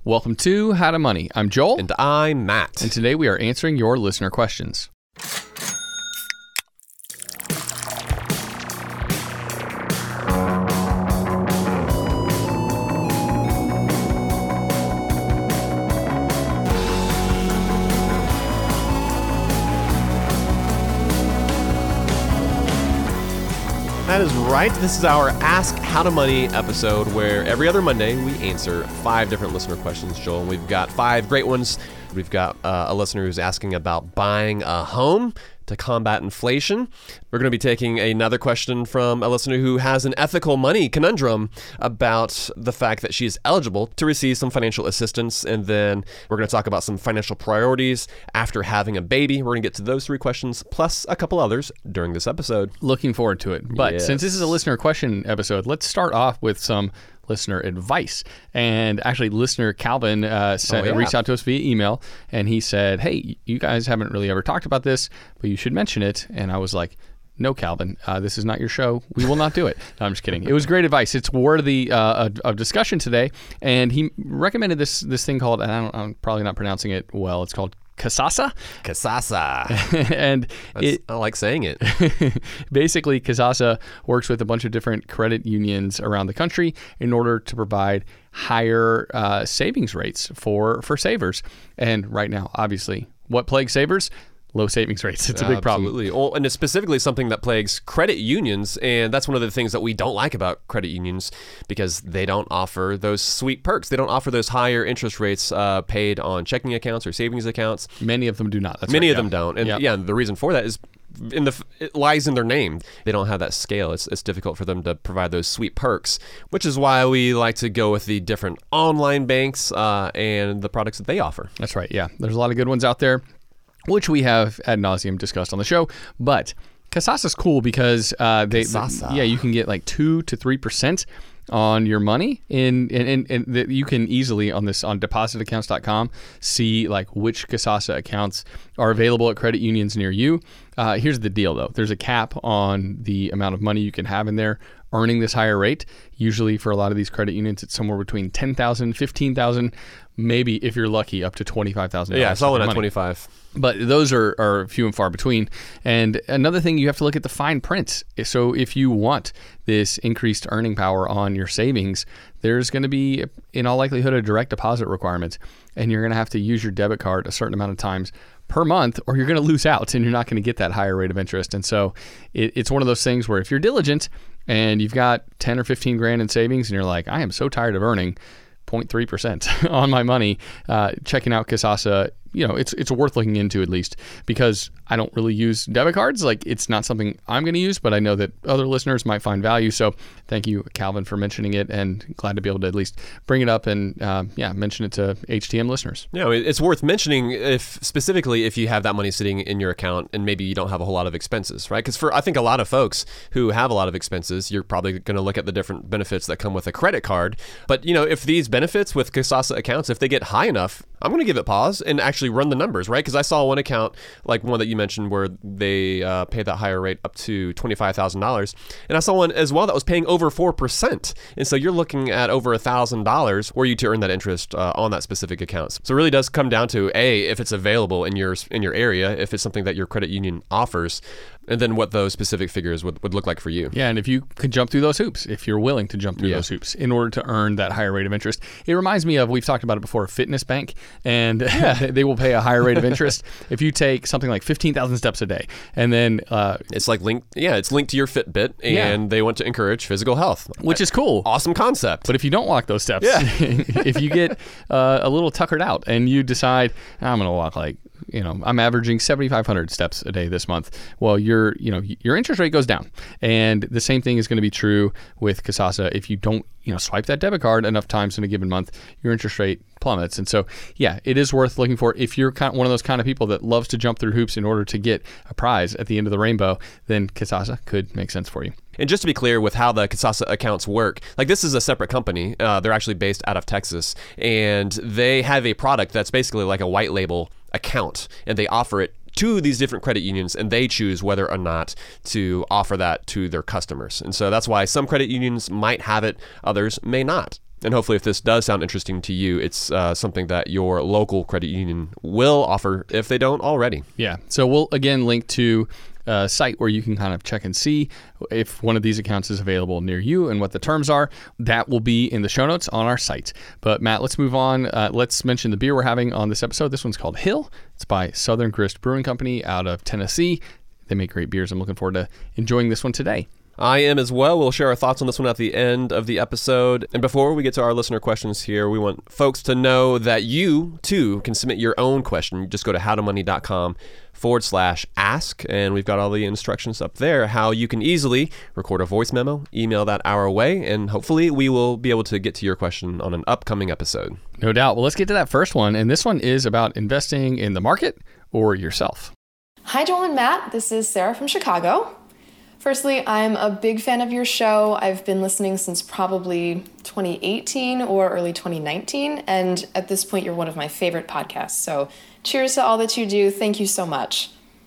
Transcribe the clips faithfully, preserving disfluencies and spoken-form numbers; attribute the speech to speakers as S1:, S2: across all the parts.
S1: Welcome to How to Money. I'm Joel.
S2: And I'm Matt.
S1: And today we are answering your listener questions.
S2: That is right. This is our Ask How to Money episode where every other Monday we answer five different listener questions, Joel. And we've got five great ones. We've got uh, a listener who's asking about buying a home to combat inflation. We're going to be taking another question from a listener who has an ethical money conundrum about the fact that she is eligible to receive some financial assistance. And then we're going to talk about some financial priorities after having a baby. We're going to get to those three questions plus a couple others during this episode.
S1: Looking forward to it. But
S2: Yes.
S1: since this is a listener question episode, let's start off with some listener advice. And actually, listener Calvin uh, sent,
S2: Oh, yeah.
S1: reached out to us via email, and he said, hey, you guys haven't really ever talked about this, but you should mention it. And I was like, no, Calvin, uh, this is not your show. We will not do it. No, I'm just kidding. It was great advice. It's worthy uh, of, of discussion today. And he recommended this this thing called, and I don't, I'm probably not pronouncing it well, it's called Kasasa.
S2: Kasasa.
S1: and
S2: That's,
S1: it,
S2: I like saying it.
S1: basically, Kasasa works with a bunch of different credit unions around the country in order to provide higher uh, savings rates for, for savers. And right now, obviously, what plagues savers? Low savings rates. It's a big problem.
S2: Absolutely. Well, and it's specifically something that plagues credit unions, and that's one of the things that we don't like about credit unions because they don't offer those sweet perks. They don't offer those higher interest rates uh, paid on checking accounts or savings accounts.
S1: Many of them do not. That's
S2: Many
S1: right,
S2: of
S1: yeah.
S2: them don't. And
S1: Yeah.
S2: yeah, the reason for that is in the it lies in their name. They don't have that scale. It's it's difficult for them to provide those sweet perks, which is why we like to go with the different online banks uh, and the products that they offer.
S1: That's right. Yeah. There's a lot of good ones out there, which we have ad nauseum discussed on the show. But Kasasa's cool because uh, they,
S2: Kasasa.
S1: yeah, you can get like two to three percent on your money, in and, and, and that you can easily on this on deposit accounts dot com see like which Kasasa accounts are available at credit unions near you. Uh, here's the deal though: there's a cap on the amount of money you can have in there earning this higher rate. Usually for a lot of these credit unions, it's somewhere between ten thousand dollars, fifteen thousand dollars, maybe if you're lucky, up to twenty-five thousand dollars.
S2: Yeah, I saw one at
S1: money.
S2: twenty-five.
S1: But those are, are few and far between. And another thing, you have to look at the fine print. So if you want this increased earning power on your savings, there's going to be, in all likelihood, a direct deposit requirement. And you're going to have to use your debit card a certain amount of times per month, or you're going to lose out and you're not going to get that higher rate of interest. And so it, it's one of those things where if you're diligent and you've got ten or fifteen grand in savings and you're like, I am so tired of earning zero point three percent on my money, uh, checking out Kasasa, you know, it's it's worth looking into at least, because I don't really use debit cards. Like, it's not something I'm going to use, but I know that other listeners might find value. So thank you, Calvin, for mentioning it, and glad to be able to at least bring it up and uh, yeah, mention it to H T M listeners.
S2: No, it's worth mentioning if specifically if you have that money sitting in your account and maybe you don't have a whole lot of expenses, right? Because for I think a lot of folks who have a lot of expenses, you're probably going to look at the different benefits that come with a credit card. But you know, if these benefits with Kasasa accounts, if they get high enough, I'm going to give it pause and actually run the numbers, right? Because I saw one account, like one that you mentioned, where they uh, paid that higher rate up to twenty-five thousand dollars. And I saw one as well that was paying over four percent. And so you're looking at over one thousand dollars were you to earn that interest uh, on that specific account. So it really does come down to, A, if it's available in your, in your area, if it's something that your credit union offers, and then what those specific figures would, would look like for you.
S1: Yeah, and if you could jump through those hoops, if you're willing to jump through
S2: Yeah.
S1: those hoops in order to earn that higher rate of interest. It reminds me of, we've talked about it before, Fitness Bank, and they will pay a higher rate of interest if you take something like fifteen thousand steps a day. And then... Uh,
S2: It's like linked, yeah, it's linked to your Fitbit, and
S1: Yeah.
S2: they want to encourage physical health.
S1: which is cool.
S2: Awesome concept.
S1: But if you don't walk those steps,
S2: Yeah.
S1: if you get uh, a little tuckered out and you decide, I'm going to walk like, you know, I'm averaging seventy-five hundred steps a day this month. Well, your, you know, your interest rate goes down. And the same thing is going to be true with Kasasa. If you don't, you know, swipe that debit card enough times in a given month, your interest rate plummets. And so, yeah, it is worth looking for. If you're kind of one of those kind of people that loves to jump through hoops in order to get a prize at the end of the rainbow, then Kasasa could make sense for you.
S2: And just to be clear with how the Kasasa accounts work, like this is a separate company. Uh, they're actually based out of Texas, and they have a product that's basically like a white label account, and they offer it to these different credit unions, and they choose whether or not to offer that to their customers. And so that's why some credit unions might have it, others may not. And hopefully if this does sound interesting to you, it's uh, something that your local credit union will offer if they don't already.
S1: Yeah. So we'll, again, link to a site where you can kind of check and see if one of these accounts is available near you and what the terms are. That will be in the show notes on our site. But Matt, let's move on. Uh, let's mention the beer we're having on this episode. This one's called Hill. It's by Southern Grist Brewing Company out of Tennessee. They make great beers. I'm looking forward to enjoying this one today.
S2: I am as well. We'll share our thoughts on this one at the end of the episode. And before we get to our listener questions here, we want folks to know that you, too, can submit your own question. Just go to howtomoney.com forward slash ask, and we've got all the instructions up there, how you can easily record a voice memo, email that our way, and hopefully we will be able to get to your question on an upcoming episode.
S1: No doubt. Well, let's get to that first one. And this one is about investing in the market or yourself.
S3: Hi, Joel and Matt. This is Sarah from Chicago. Firstly, I'm a big fan of your show. I've been listening since probably twenty eighteen or early twenty nineteen, and at this point, you're one of my favorite podcasts. So cheers to all that you do. Thank you so much.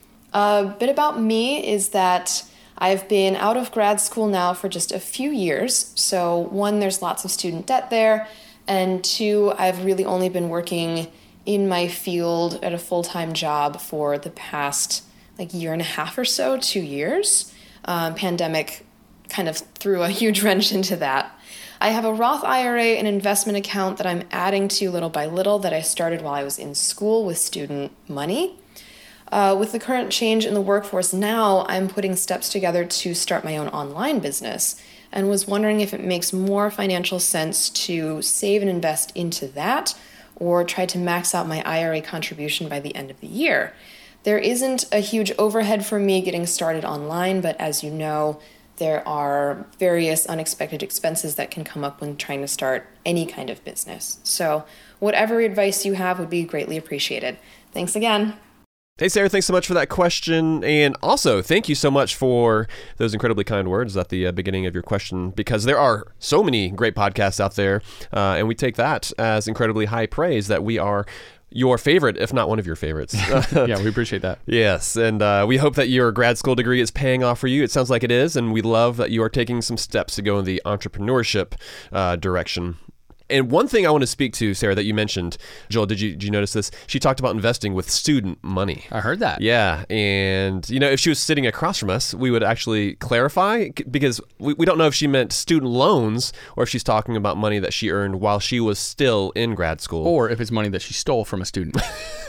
S3: A bit about me is that I've been out of grad school now for just a few years. So one, there's lots of student debt there, and two, I've really only been working in my field at a full-time job for the past like year and a half or so, two years. Um, pandemic kind of threw a huge wrench into that. I have a Roth I R A, an investment account that I'm adding to little by little that I started while I was in school with student money. Uh, with the current change in the workforce now, I'm putting steps together to start my own online business and was wondering if it makes more financial sense to save and invest into that or try to max out my I R A contribution by the end of the year. There isn't a huge overhead for me getting started online, but as you know, there are various unexpected expenses that can come up when trying to start any kind of business. So whatever advice you have would be greatly appreciated. Thanks again.
S2: Hey, Sarah, thanks so much for that question. And also, thank you so much for those incredibly kind words at the uh, beginning of your question, because there are so many great podcasts out there, uh, and we take that as incredibly high praise that we are your favorite, if not one of your favorites.
S1: Yeah, we appreciate that.
S2: Yes, and uh, we hope that your grad school degree is paying off for you. It sounds like it is, and we love that you are taking some steps to go in the entrepreneurship uh, direction. And one thing I want to speak to, Sarah, that you mentioned, Joel, did you did you notice this? She talked about investing with student money.
S1: I heard that.
S2: Yeah, and you know, if she was sitting across from us, we would actually clarify, because we, we don't know if she meant student loans or if she's talking about money that she earned while she was still in grad school.
S1: Or if it's money that she stole from a student.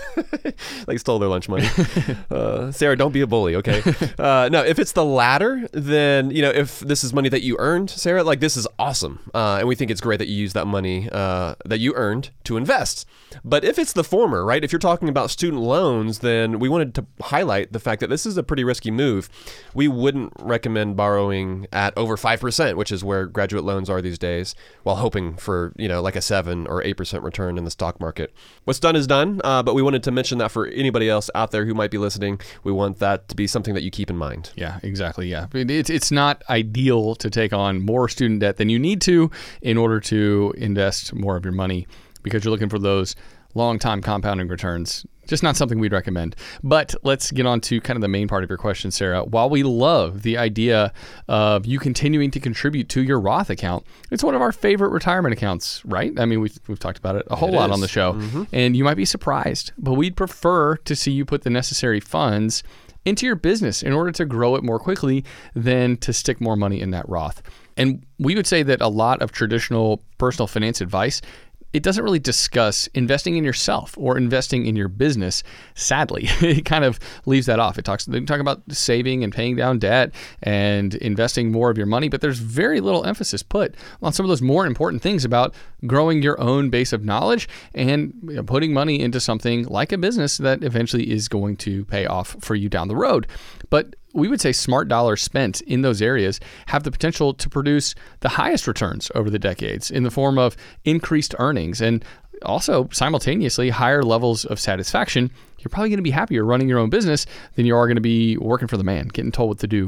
S2: Like stole their lunch money. Uh, Sarah, don't be a bully, okay? Uh, no, if it's the latter, then, you know, if this is money that you earned, Sarah, like this is awesome. Uh, and we think it's great that you use that money uh, that you earned to invest. But if it's the former, right, if you're talking about student loans, then we wanted to highlight the fact that this is a pretty risky move. We wouldn't recommend borrowing at over five percent, which is where graduate loans are these days, while hoping for, you know, like a seven or eight percent return in the stock market. What's done is done, uh, but we wanted to mention that for anybody else out there who might be listening. We want that to be something that you keep in mind.
S1: Yeah, exactly. Yeah. It's, it's not ideal to take on more student debt than you need to in order to invest more of your money, because you're looking for those long-time compounding returns. Just not something we'd recommend. But let's get on to kind of the main part of your question, Sarah. While we love the idea of you continuing to contribute to your Roth account, it's one of our favorite retirement accounts, right? I mean, we've, we've talked about it a whole
S2: it
S1: lot
S2: is.
S1: on the show. Mm-hmm. And you might be surprised, but we'd prefer to see you put the necessary funds into your business in order to grow it more quickly than to stick more money in that Roth. And we would say that a lot of traditional personal finance advice, it doesn't really discuss investing in yourself or investing in your business. Sadly, it kind of leaves that off. It talks, they talk about saving and paying down debt and investing more of your money, but there's very little emphasis put on some of those more important things about growing your own base of knowledge and, you know, putting money into something like a business that eventually is going to pay off for you down the road. But we would say smart dollars spent in those areas have the potential to produce the highest returns over the decades in the form of increased earnings and also simultaneously higher levels of satisfaction. You're probably going to be happier running your own business than you are going to be working for the man, getting told what to do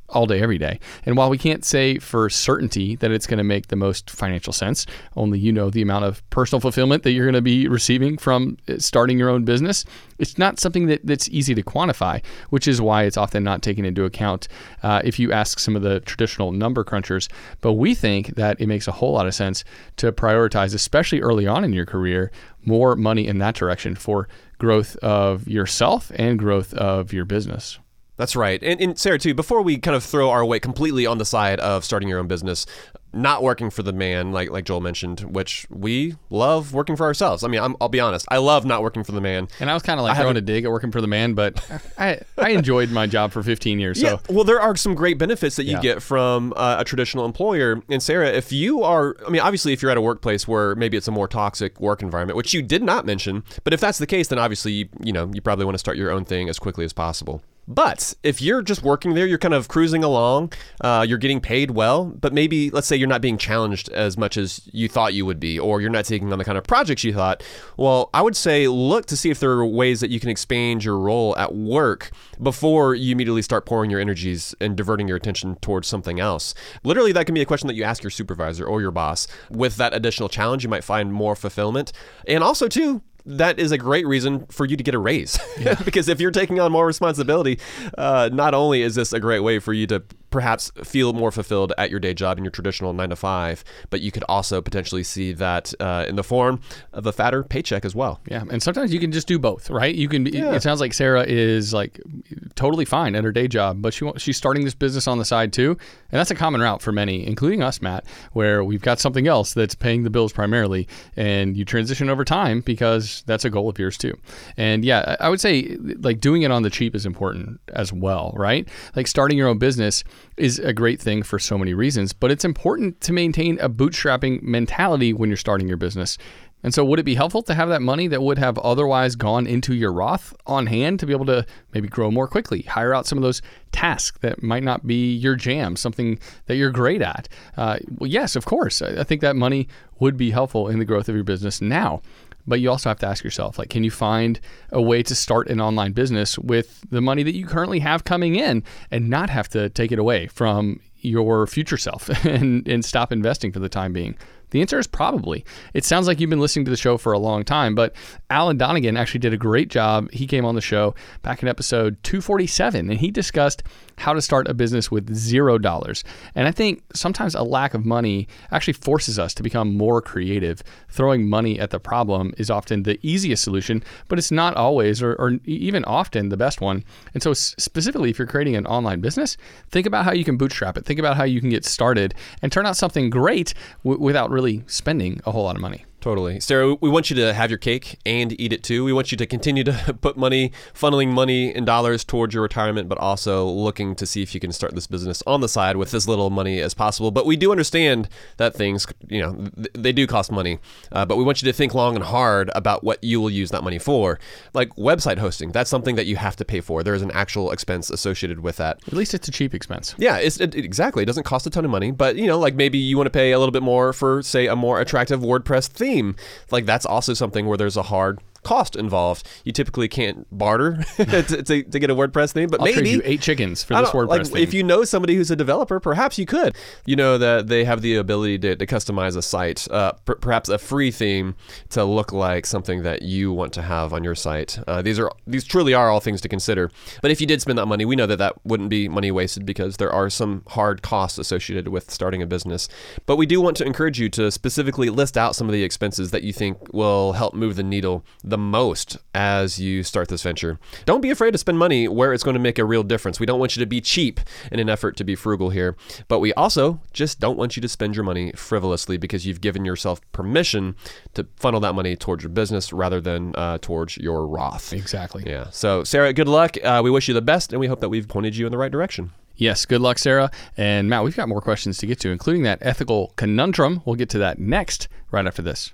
S1: all day, every day. And while we can't say for certainty that it's going to make the most financial sense, only you know the amount of personal fulfillment that you're going to be receiving from starting your own business, it's not something that, that's easy to quantify, which is why it's often not taken into account uh, if you ask some of the traditional number crunchers. But we think that it makes a whole lot of sense to prioritize, especially early on in your career, more money in that direction for growth of yourself and growth of your business.
S2: That's right. And, and Sarah, too, before we kind of throw our weight completely on the side of starting your own business, not working for the man, like like Joel mentioned, which we love working for ourselves. I mean, I'm, I'll be honest. I love not working for the man.
S1: And I was kind of like throwing a dig at working for the man, but I I enjoyed my job for fifteen years.
S2: Yeah,
S1: so.
S2: Well, there are some great benefits that you
S1: Yeah.
S2: get from uh, a traditional employer. And Sarah, if you are, I mean, obviously, if you're at a workplace where maybe it's a more toxic work environment, which you did not mention, but if that's the case, then obviously, you, you know, you probably want to start your own thing as quickly as possible. But if you're just working there, you're kind of cruising along, uh, you're getting paid well, but maybe, let's say you're not being challenged as much as you thought you would be, or you're not taking on the kind of projects you thought, well, I would say look to see if there are ways that you can expand your role at work before you immediately start pouring your energies and diverting your attention towards something else. Literally, that can be a question that you ask your supervisor or your boss. With that additional challenge, you might find more fulfillment. And also, too, that is a great reason for you to get a raise. Yeah. Because if you're taking on more responsibility, uh, not only is this a great way for you to perhaps feel more fulfilled at your day job in your traditional nine to five, but you could also potentially see that uh, in the form of a fatter paycheck as well.
S1: Yeah, and sometimes you can just do both, right? You can.
S2: Yeah.
S1: It sounds like Sarah is like totally fine at her day job, but she wants, she's starting this business on the side too, and that's a common route for many, including us, Matt, where we've got something else that's paying the bills primarily, and you transition over time because that's a goal of yours too. And yeah, I would say like doing it on the cheap is important as well, right? Like starting your own business is a great thing for so many reasons, but it's important to maintain a bootstrapping mentality when you're starting your business. And so would it be helpful to have that money that would have otherwise gone into your Roth on hand to be able to maybe grow more quickly, hire out some of those tasks that might not be your jam, something that you're great at? Uh, well, yes, of course. I think that money would be helpful in the growth of your business now. But you also have to ask yourself, like, can you find a way to start an online business with the money that you currently have coming in and not have to take it away from your future self and, and stop investing for the time being? The answer is probably. It sounds like you've been listening to the show for a long time, but Alan Donegan actually did a great job. He came on the show back in episode two forty-seven, and he discussed how to start a business with zero dollars. And I think sometimes a lack of money actually forces us to become more creative. Throwing money at the problem is often the easiest solution, but it's not always or, or even often the best one. And so specifically, if you're creating an online business, think about how you can bootstrap it. Think about how you can get started and turn out something great w- without really spending a whole lot of money.
S2: Totally. Sarah, we want you to have your cake and eat it too. We want you to continue to put money, funneling money and dollars towards your retirement, but also looking to see if you can start this business on the side with as little money as possible. But we do understand that things, you know, th- they do cost money. Uh, but we want you to think long and hard about what you will use that money for. Like website hosting, that's something that you have to pay for. There is an actual expense associated with that.
S1: At least it's a cheap expense.
S2: Yeah, it's, it, exactly. It doesn't cost a ton of money, but you know, like maybe you want to pay a little bit more for, say, a more attractive WordPress theme. Like that's also something where there's a hard cost involved. You typically can't barter to, to, to get a WordPress theme, but
S1: I'll
S2: maybe
S1: trade you eight chickens for this WordPress
S2: like,
S1: theme.
S2: If you know somebody who's a developer, perhaps you could. You know that they have the ability to, to customize a site, uh, per, perhaps a free theme to look like something that you want to have on your site. Uh, these are these truly are all things to consider. But if you did spend that money, we know that that wouldn't be money wasted because there are some hard costs associated with starting a business. But we do want to encourage you to specifically list out some of the expenses that you think will help move the needle the most as you start this venture. Don't be afraid to spend money where it's going to make a real difference. We don't want you to be cheap in an effort to be frugal here, but we also just don't want you to spend your money frivolously because you've given yourself permission to funnel that money towards your business rather than uh, towards your Roth.
S1: Exactly.
S2: Yeah. So Sarah, good luck. Uh, we wish you the best, and we hope that we've pointed you in the right direction.
S1: Yes, good luck, Sarah. And Matt, we've got more questions to get to, including that ethical conundrum. We'll get to that next, right after this.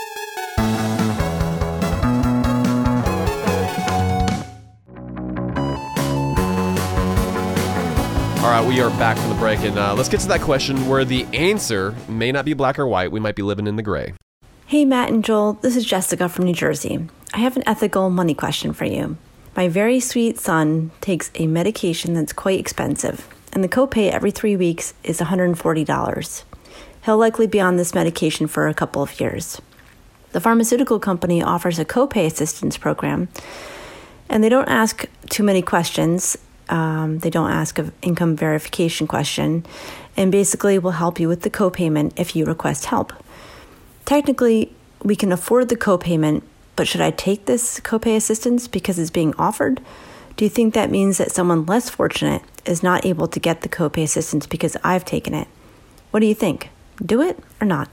S2: All right, we are back from the break, and uh, let's get to that question where the answer may not be black or white. We might be living in the gray.
S4: Hey, Matt and Joel. This is Jessica from New Jersey. I have an ethical money question for you. My very sweet son takes a medication that's quite expensive, and the copay every three weeks is one hundred forty dollars. He'll likely be on this medication for a couple of years. The pharmaceutical company offers a copay assistance program, and they don't ask too many questions. Um, they don't ask an income verification question, and basically will help you with the copayment if you request help. Technically, we can afford the copayment, but should I take this copay assistance because it's being offered? Do you think that means that someone less fortunate is not able to get the copay assistance because I've taken it? What do you think? Do it or not?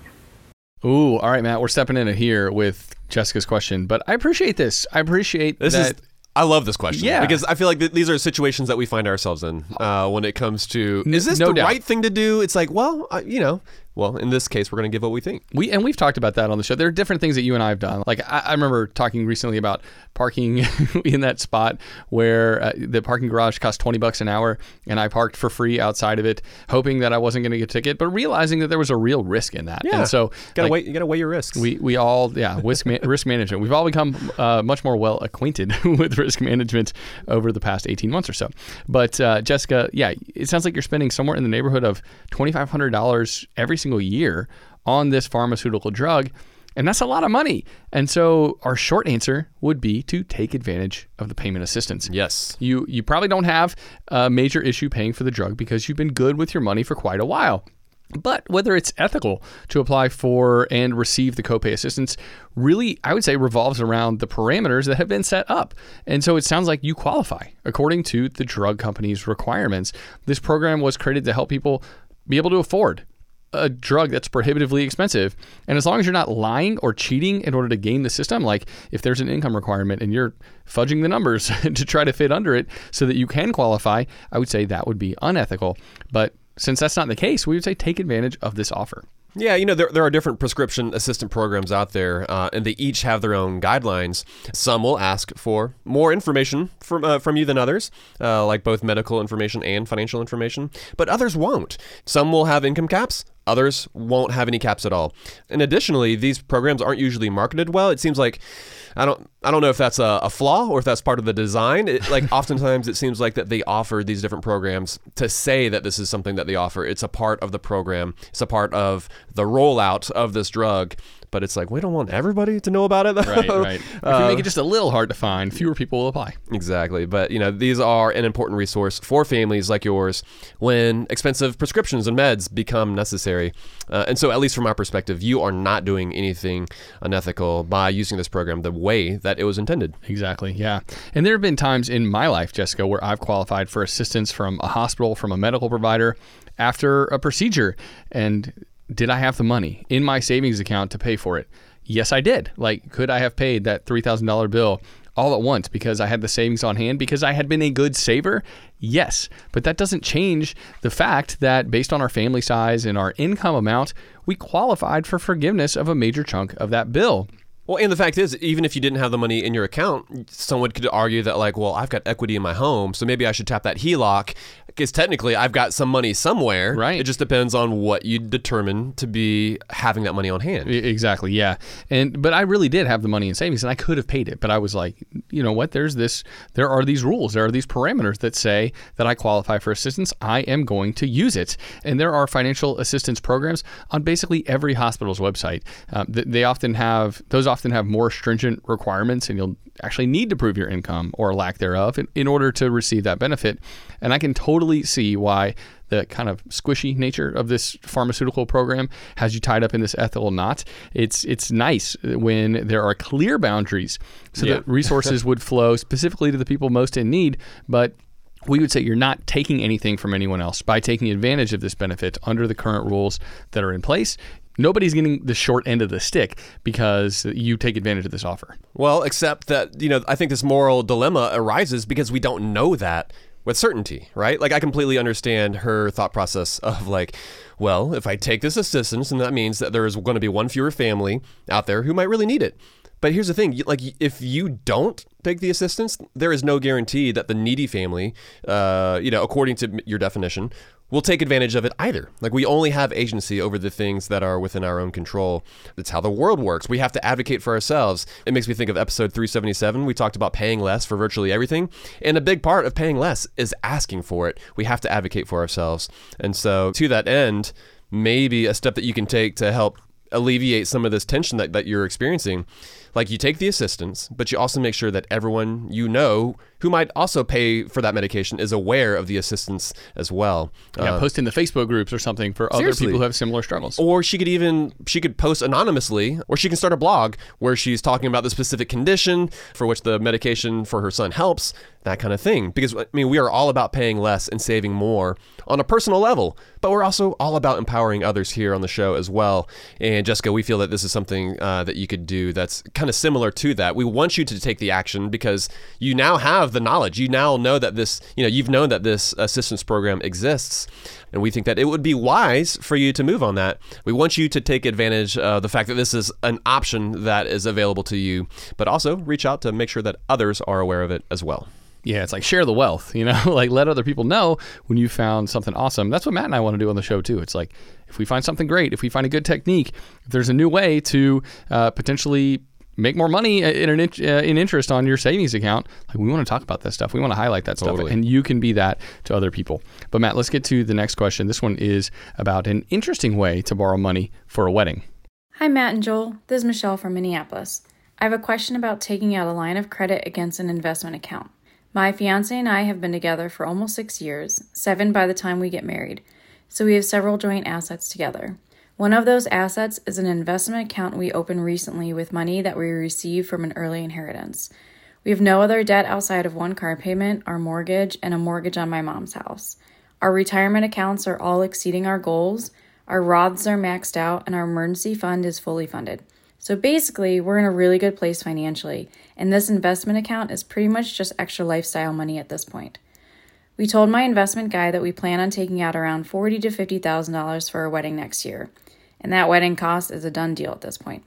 S1: Ooh, all right, Matt, we're stepping in here with Jessica's question, but I appreciate this. I appreciate
S2: this
S1: that.
S2: Is, I love this question
S1: yeah.
S2: because I feel like th- these are situations that we find ourselves in uh, when it comes to, is this
S1: no
S2: the
S1: doubt.
S2: right thing to do? It's like, well, I, you know, well, in this case, we're going to give what we think.
S1: We and we've talked about that on the show. There are different things that you and I have done. Like I, I remember talking recently about parking in that spot where uh, the parking garage cost twenty bucks an hour, and I parked for free outside of it, hoping that I wasn't going to get a ticket, but realizing that there was a real risk in that.
S2: Yeah.
S1: And so
S2: gotta
S1: like,
S2: weigh, you got to weigh your risks.
S1: We we all yeah risk ma- risk management. We've all become uh, much more well acquainted with risk management over the past eighteen months or so. But uh, Jessica, yeah, it sounds like you're spending somewhere in the neighborhood of twenty-five hundred dollars every single year on this pharmaceutical drug, and that's a lot of money. And so our short answer would be to take advantage of the payment assistance.
S2: Yes.
S1: You you probably don't have a major issue paying for the drug because you've been good with your money for quite a while. But whether it's ethical to apply for and receive the copay assistance really, I would say, revolves around the parameters that have been set up. And so it sounds like you qualify according to the drug company's requirements. This program was created to help people be able to afford a drug that's prohibitively expensive. And as long as you're not lying or cheating in order to game the system, like if there's an income requirement and you're fudging the numbers to try to fit under it so that you can qualify, I would say that would be unethical. But since that's not the case, we would say take advantage of this offer.
S2: Yeah, you know, there, there are different prescription assistant programs out there, uh, and they each have their own guidelines. Some will ask for more information from uh, from you than others, uh, like both medical information and financial information, but others won't. Some will have income caps. Others won't have any caps at all. And additionally, these programs aren't usually marketed well. It seems like, I don't I don't know if that's a, a flaw or if that's part of the design. It, like oftentimes it seems like that they offer these different programs to say that this is something that they offer. It's a part of the program. It's a part of the rollout of this drug. But it's like, we don't want everybody to know about it.
S1: Right, right. If we make it just a little hard to find, fewer people will apply.
S2: Exactly. But, you know, these are an important resource for families like yours when expensive prescriptions and meds become necessary. Uh, and so, at least from our perspective, you are not doing anything unethical by using this program the way that it was intended.
S1: Exactly, yeah. And there have been times in my life, Jessica, where I've qualified for assistance from a hospital, from a medical provider after a procedure. And did I have the money in my savings account to pay for it? Yes, I did. Like, could I have paid that three thousand dollars bill all at once because I had the savings on hand, because I had been a good saver? Yes. But that doesn't change the fact that based on our family size and our income amount, we qualified for forgiveness of a major chunk of that bill.
S2: Well, and the fact is, even if you didn't have the money in your account, someone could argue that, like, well, I've got equity in my home, so maybe I should tap that H E L O C because technically I've got some money somewhere.
S1: Right.
S2: It just depends on what you determine to be having that money on hand.
S1: Exactly, yeah. And but I really did have the money in savings, and I could have paid it. But I was like, you know what? There's this. There are these rules. There are these parameters that say that I qualify for assistance. I am going to use it. And there are financial assistance programs on basically every hospital's website. Um, they often have those often have more stringent requirements, and you'll actually need to prove your income or lack thereof in, in order to receive that benefit. And I can totally see why the kind of squishy nature of this pharmaceutical program has you tied up in this ethical knot. It's it's nice when there are clear boundaries so
S2: yeah.
S1: that resources would flow specifically to the people most in need, but we would say you're not taking anything from anyone else by taking advantage of this benefit under the current rules that are in place. Nobody's getting the short end of the stick because you take advantage of this offer.
S2: Well, except that, you know, I think this moral dilemma arises because we don't know that with certainty, right? Like, I completely understand her thought process of like, well, if I take this assistance, and that means that there is going to be one fewer family out there who might really need it. But here's the thing, you- like if you don't take the assistance, there is no guarantee that the needy family, uh, you know, according to your definition, will take advantage of it either. Like we only have agency over the things that are within our own control. That's how the world works. We have to advocate for ourselves. It makes me think of episode three seventy-seven. We talked about paying less for virtually everything. And a big part of paying less is asking for it. We have to advocate for ourselves. And so to that end, maybe a step that you can take to help alleviate some of this tension that, that you're experiencing, like you take the assistance, but you also make sure that everyone you know who might also pay for that medication is aware of the assistance as well.
S1: Yeah,
S2: Uh,
S1: post in the Facebook groups or something for other
S2: Seriously.
S1: people who have similar struggles.
S2: Or she could even, she could post anonymously, or she can start a blog where she's talking about the specific condition for which the medication for her son helps, that kind of thing. Because, I mean, we are all about paying less and saving more on a personal level, but we're also all about empowering others here on the show as well. And Jessica, we feel that this is something uh, that you could do that's kind of similar to that. We want you to take the action because you now have the knowledge. You now know that this, you know, you've known that this assistance program exists. And we think that it would be wise for you to move on that. We want you to take advantage of the fact that this is an option that is available to you, but also reach out to make sure that others are aware of it as well.
S1: Yeah, it's like share the wealth, you know, like let other people know when you found something awesome. That's what Matt and I want to do on the show too. It's like if we find something great, if we find a good technique, if there's a new way to uh, potentially make more money in an uh, in interest on your savings account, like we want to talk about that stuff. We want to highlight that
S2: Totally.
S1: stuff, and you can be that to other people. But Matt, let's get to the next question. This one is about an interesting way to borrow money for a wedding.
S5: Hi, Matt and Joel. This is Michelle from Minneapolis. I have a question about taking out a line of credit against an investment account. My fiance and I have been together for almost six years, seven by the time we get married, so we have several joint assets together. One of those assets is an investment account we opened recently with money that we received from an early inheritance. We have no other debt outside of one car payment, our mortgage, and a mortgage on my mom's house. Our retirement accounts are all exceeding our goals, our Roths are maxed out, and our emergency fund is fully funded. So basically, we're in a really good place financially, and this investment account is pretty much just extra lifestyle money at this point. We told my investment guy that we plan on taking out around forty thousand to fifty thousand dollars for our wedding next year, and that wedding cost is a done deal at this point.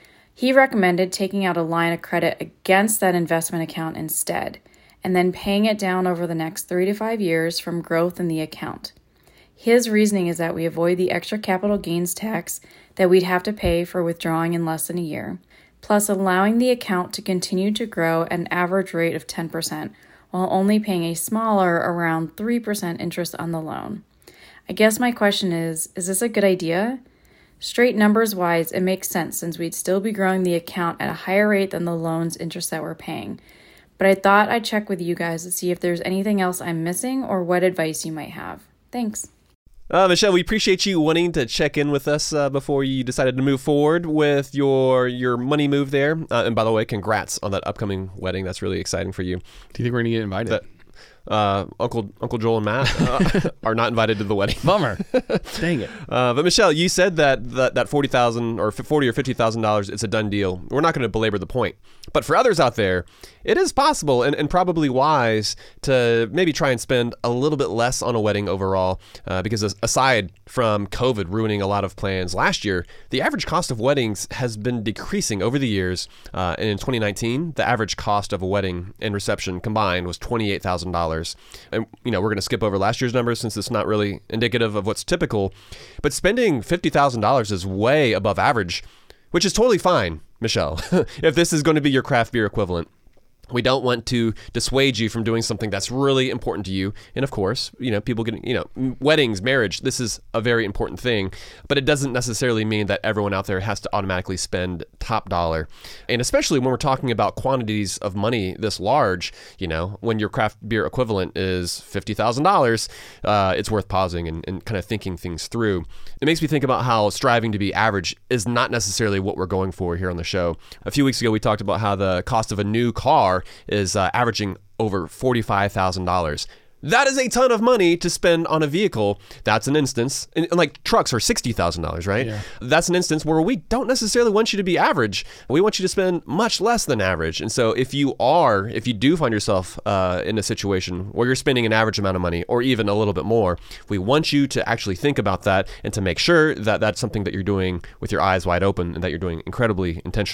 S5: He recommended taking out a line of credit against that investment account instead, and then paying it down over the next three to five years from growth in the account. His reasoning is that we avoid the extra capital gains tax that we'd have to pay for withdrawing in less than a year, plus allowing the account to continue to grow at an average rate of ten percent, while only paying a smaller, around three percent interest on the loan. I guess my question is, is this a good idea? Straight numbers wise, it makes sense since we'd still be growing the account at a higher rate than the loan's interest that we're paying. But I thought I'd check with you guys to see if there's anything else I'm missing or what advice you might have. Thanks.
S2: Uh, Michelle, we appreciate you wanting to check in with us uh, before you decided to move forward with your your money move there. Uh, and by the way, congrats on that upcoming wedding. That's really exciting for you.
S1: Do you think we're going to get invited?
S2: That, uh, Uncle Uncle Joel and Matt uh, are not invited to the wedding.
S1: Bummer. Dang it.
S2: Uh, but Michelle, you said that that, that forty thousand or forty or fifty thousand dollars, it's a done deal. We're not going to belabor the point. But for others out there, it is possible and, and probably wise to maybe try and spend a little bit less on a wedding overall. Uh, because aside from COVID ruining a lot of plans last year, the average cost of weddings has been decreasing over the years. Uh, and in twenty nineteen, the average cost of a wedding and reception combined was twenty-eight thousand dollars. And, you know, we're going to skip over last year's numbers since it's not really indicative of what's typical. But spending fifty thousand dollars is way above average, which is totally fine, Michelle, if this is going to be your craft beer equivalent. We don't want to dissuade you from doing something that's really important to you. And of course, you know, people can, you know, weddings, marriage, this is a very important thing, but it doesn't necessarily mean that everyone out there has to automatically spend top dollar. And especially when we're talking about quantities of money this large, you know, when your craft beer equivalent is fifty thousand dollars, uh, it's worth pausing and, and kind of thinking things through. It makes me think about how striving to be average is not necessarily what we're going for here on the show. A few weeks ago, we talked about how the cost of a new car is uh, averaging over forty-five thousand dollars. That is a ton of money to spend on a vehicle. That's an instance, and, and like trucks are sixty thousand dollars, right?
S1: Yeah.
S2: That's an instance where we don't necessarily want you to be average. We want you to spend much less than average. And so if you are, if you do find yourself uh, in a situation where you're spending an average amount of money or even a little bit more, we want you to actually think about that and to make sure that that's something that you're doing with your eyes wide open and that you're doing incredibly intentionally.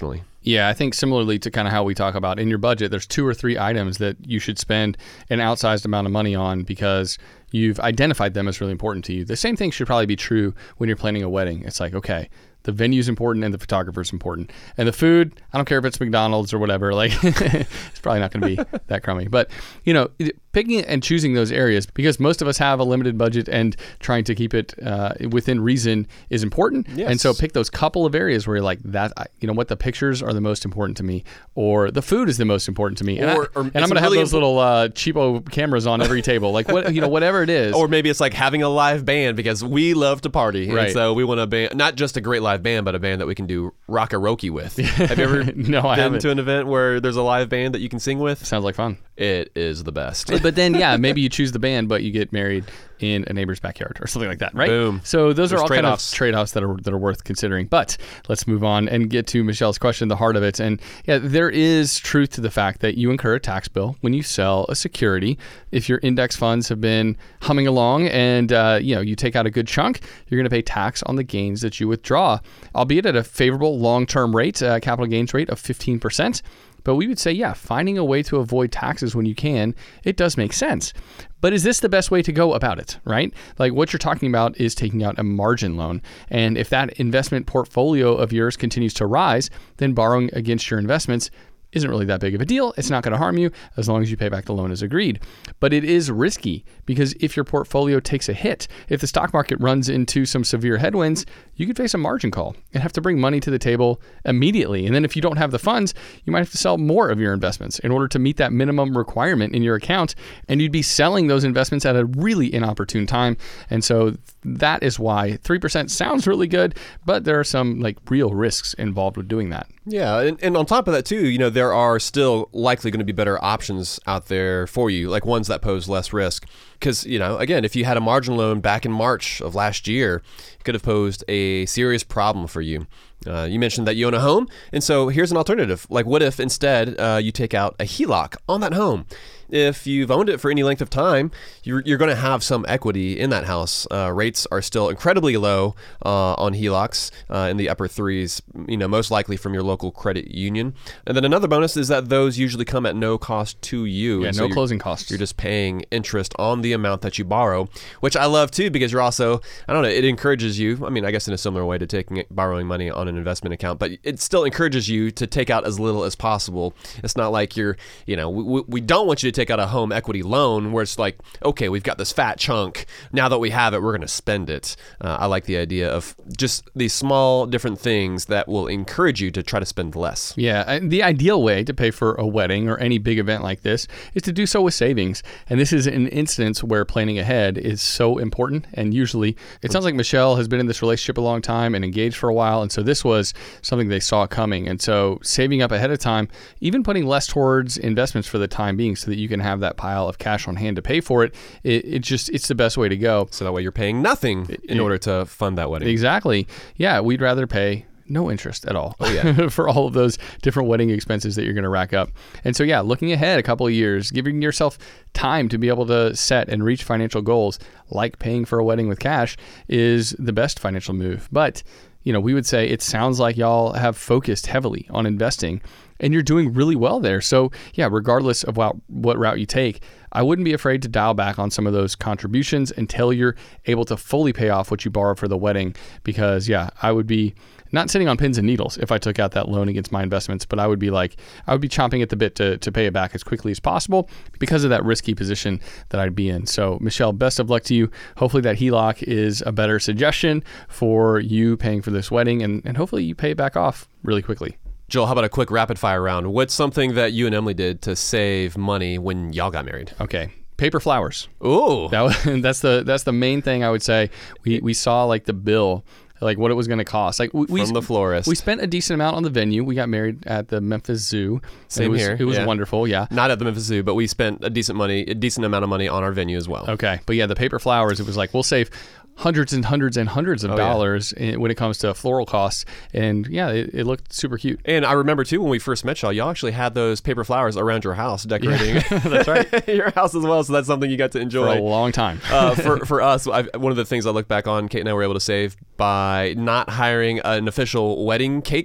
S1: Yeah, I think similarly to kind of how we talk about in your budget, there's two or three items that you should spend an outsized amount of money on because you've identified them as really important to you. The same thing should probably be true when you're planning a wedding. It's like, okay, the venue's important and the photographer's important. And the food, I don't care if it's McDonald's or whatever, like it's probably not going to be that crummy. But, you know, picking and choosing those areas, because most of us have a limited budget and trying to keep it uh, within reason is important.
S2: Yes.
S1: And so pick those couple of areas where you're like, that, you know what, the pictures are the most important to me, or the food is the most important to me. And,
S2: or,
S1: I,
S2: or
S1: and I'm going to have
S2: really
S1: those little uh, cheapo cameras on every table. Like, what, you know, whatever it is.
S2: Or maybe it's like having a live band because we love to party.
S1: Right.
S2: And so we want a band, not just a great live band, but a band that we can do rock-a-roki with. Have you ever
S1: no, I
S2: been
S1: haven't.
S2: to an event where there's a live band that you can sing with?
S1: Sounds like fun.
S2: It is the best.
S1: But then, yeah, maybe you choose the band, but you get married in a neighbor's backyard or something like that, right?
S2: Boom.
S1: So those
S2: There's
S1: are all
S2: trade-offs.
S1: kind of trade-offs that are that are worth considering. But let's move on and get to Michelle's question, the heart of it. And yeah, there is truth to the fact that you incur a tax bill when you sell a security. If your index funds have been humming along and uh, you know you take out a good chunk, you're going to pay tax on the gains that you withdraw, albeit at a favorable long-term rate, uh, capital gains rate of fifteen percent. But we would say, yeah, finding a way to avoid taxes when you can, it does make sense. But is this the best way to go about it, right? Like what you're talking about is taking out a margin loan. And if that investment portfolio of yours continues to rise, then borrowing against your investments isn't really that big of a deal. It's not going to harm you as long as you pay back the loan as agreed. But it is risky because if your portfolio takes a hit, if the stock market runs into some severe headwinds, you could face a margin call and have to bring money to the table immediately. And then if you don't have the funds, you might have to sell more of your investments in order to meet that minimum requirement in your account. And you'd be selling those investments at a really inopportune time. And so that is why three percent sounds really good, but there are some like real risks involved with doing that.
S2: Yeah, and, and on top of that too, you know, there are still likely going to be better options out there for you, like ones that pose less risk. Because, you know, again, if you had a margin loan back in March of last year, it could have posed a serious problem for you. Uh, you mentioned that you own a home, and so here's an alternative. Like, what if instead uh, you take out a H E L O C on that home? If you've owned it for any length of time, you're, you're going to have some equity in that house. Uh, rates are still incredibly low uh, on H E L O Cs uh, in the upper threes, you know, most likely from your local credit union. And then another bonus is that those usually come at no cost to you.
S1: Yeah,
S2: and
S1: no
S2: so
S1: closing costs.
S2: You're just paying interest on the amount that you borrow, which I love too, because you're also, I don't know, it encourages you. I mean, I guess in a similar way to taking borrowing money on an investment account, but it still encourages you to take out as little as possible. It's not like you're, you know, we, we don't want you to take out a home equity loan where it's like, okay, we've got this fat chunk. Now that we have it, we're going to spend it. Uh, I like the idea of just these small different things that will encourage you to try to spend less.
S1: Yeah, and the ideal way to pay for a wedding or any big event like this is to do so with savings. And this is an instance where planning ahead is so important. And usually, it sounds like Michelle has been in this relationship a long time and engaged for a while. And so this was something they saw coming. And so saving up ahead of time, even putting less towards investments for the time being so that you can have that pile of cash on hand to pay for it, it, it just, it's the best way to go.
S2: So that way you're paying nothing in
S1: it,
S2: order to fund that wedding.
S1: Exactly. Yeah, we'd rather pay no interest at all.
S2: Oh, yeah.
S1: For all of those different wedding expenses that you're going to rack up. And so, yeah, looking ahead a couple of years, giving yourself time to be able to set and reach financial goals like paying for a wedding with cash is the best financial move. But, you know, we would say it sounds like y'all have focused heavily on investing and you're doing really well there. So, yeah, regardless of what, what route you take, I wouldn't be afraid to dial back on some of those contributions until you're able to fully pay off what you borrowed for the wedding. Because, yeah, I would be not sitting on pins and needles if I took out that loan against my investments, but I would be like, I would be chomping at the bit to, to pay it back as quickly as possible because of that risky position that I'd be in. So, Michelle, best of luck to you. Hopefully that H E L O C is a better suggestion for you paying for this wedding, and, and hopefully you pay it back off really quickly.
S2: Joel, how about a quick rapid fire round? What's something that you and Emily did to save money when y'all got married?
S1: Okay. Paper flowers.
S2: Ooh.
S1: That was, that's the that's the main thing I would say. We we saw like the bill, like what it was going to cost. Like we, we
S2: From the florist.
S1: We spent a decent amount on the venue. We got married at the Memphis Zoo.
S2: Same
S1: it was,
S2: here.
S1: It was
S2: yeah.
S1: wonderful. Yeah.
S2: Not at the Memphis Zoo, but we spent a decent money, a decent amount of money on our venue as well.
S1: Okay. But yeah, the paper flowers, it was like, we'll save hundreds and hundreds and hundreds of
S2: oh,
S1: dollars
S2: yeah.
S1: when it comes to floral costs. And yeah, it, it looked super cute.
S2: And I remember too, when we first met y'all, y'all actually had those paper flowers around your house decorating
S1: Yeah, that's right.
S2: your house as well. So that's something you got to enjoy.
S1: For a long time.
S2: uh, for, for us, I, one of the things I look back on, Kate and I were able to save by not hiring an official wedding cake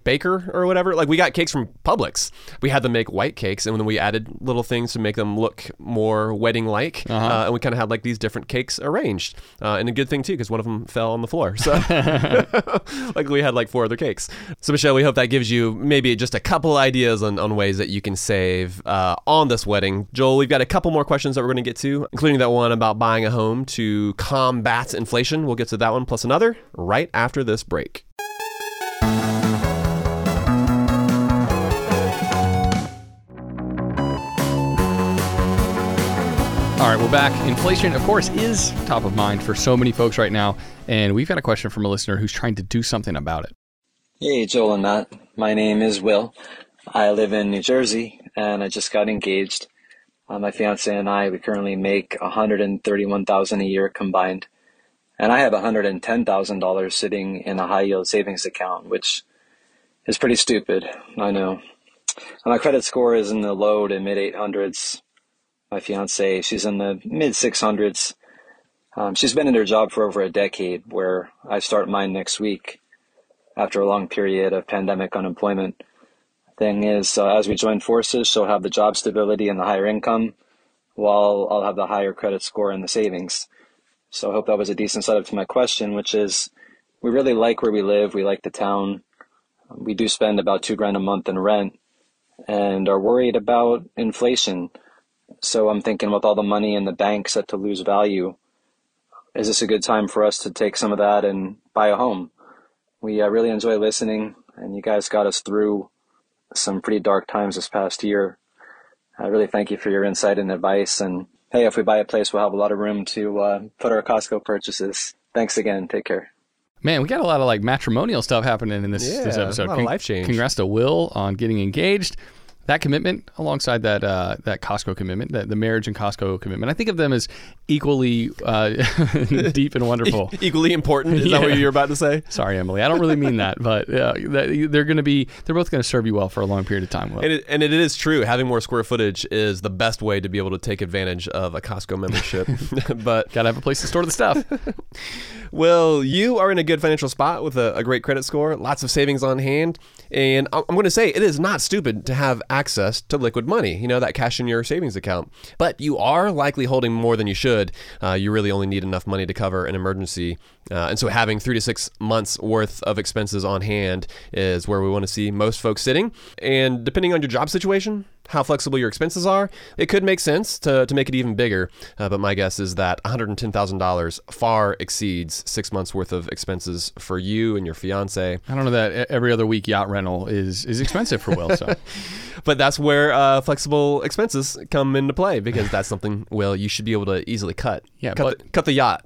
S2: baker or whatever. Like we got cakes from Publix. We had them make white cakes, and then we added little things to make them look more wedding-like. Uh-huh. Uh, and we kind of had like these different cakes arranged. Uh, and a good thing too, because one of them fell on the floor. So like we had like four other cakes. So Michelle, we hope that gives you maybe just a couple ideas on, on ways that you can save uh, on this wedding. Joel, we've got a couple more questions that we're going to get to, including that one about buying a home to combat inflation. We'll get to that one plus another right after this break.
S1: All right, we're back. Inflation, of course, is top of mind for so many folks right now. And we've got a question from a listener who's trying to do something about it.
S6: Hey, Joel and Matt. My name is Will. I live in New Jersey, and I just got engaged. Uh, my fiance and I, we currently make one hundred thirty-one thousand dollars a year combined. And I have one hundred ten thousand dollars sitting in a high-yield savings account, which is pretty stupid, I know. And my credit score is in the low to mid eight hundreds. My fiance, she's in the mid six hundreds. Um, she's been in her job for over a decade, where I start mine next week after a long period of pandemic unemployment. Thing is, uh, as we join forces, she'll have the job stability and the higher income, while I'll have the higher credit score and the savings. So I hope that was a decent setup to my question, which is, we really like where we live. We like the town. We do spend about two grand a month in rent and are worried about inflation. So I'm thinking, with all the money in the bank set to lose value, is this a good time for us to take some of that and buy a home? We uh, really enjoy listening, and you guys got us through some pretty dark times this past year. I really thank you for your insight and advice. And hey, if we buy a place, we'll have a lot of room to uh, put our Costco purchases. Thanks again. Take care.
S1: Man, we got a lot of like matrimonial stuff happening in this,
S2: yeah,
S1: this episode.
S2: A lot of life change.
S1: Congrats to Will on getting engaged. That commitment, alongside that uh, that Costco commitment, that the marriage and Costco commitment, I think of them as equally uh, deep and wonderful.
S2: E- equally important? Is yeah. that what you're about to say?
S1: Sorry, Emily. I don't really mean that, but uh, that, they're going to be, they're both going to serve you well for a long period of time. Will.
S2: And it, and it is true. Having more square footage is the best way to be able to take advantage of a Costco membership. But
S1: gotta have a place to store the stuff.
S2: Well, you are in a good financial spot with a, a great credit score, lots of savings on hand, and I'm going to say it is not stupid to have access to liquid money, you know, that cash in your savings account. But you are likely holding more than you should. Uh, you really only need enough money to cover an emergency. Uh, and so having three to six months worth of expenses on hand is where we want to see most folks sitting. And depending on your job situation, how flexible your expenses are, it could make sense to, to make it even bigger. Uh, but my guess is that one hundred ten thousand dollars far exceeds six months worth of expenses for you and your fiance.
S1: I don't know that every other week yacht rental is, is expensive for Will. So,
S2: but that's where uh, flexible expenses come into play, because that's something, Will, you should be able to easily cut.
S1: Yeah,
S2: cut,
S1: but
S2: the, cut the yacht.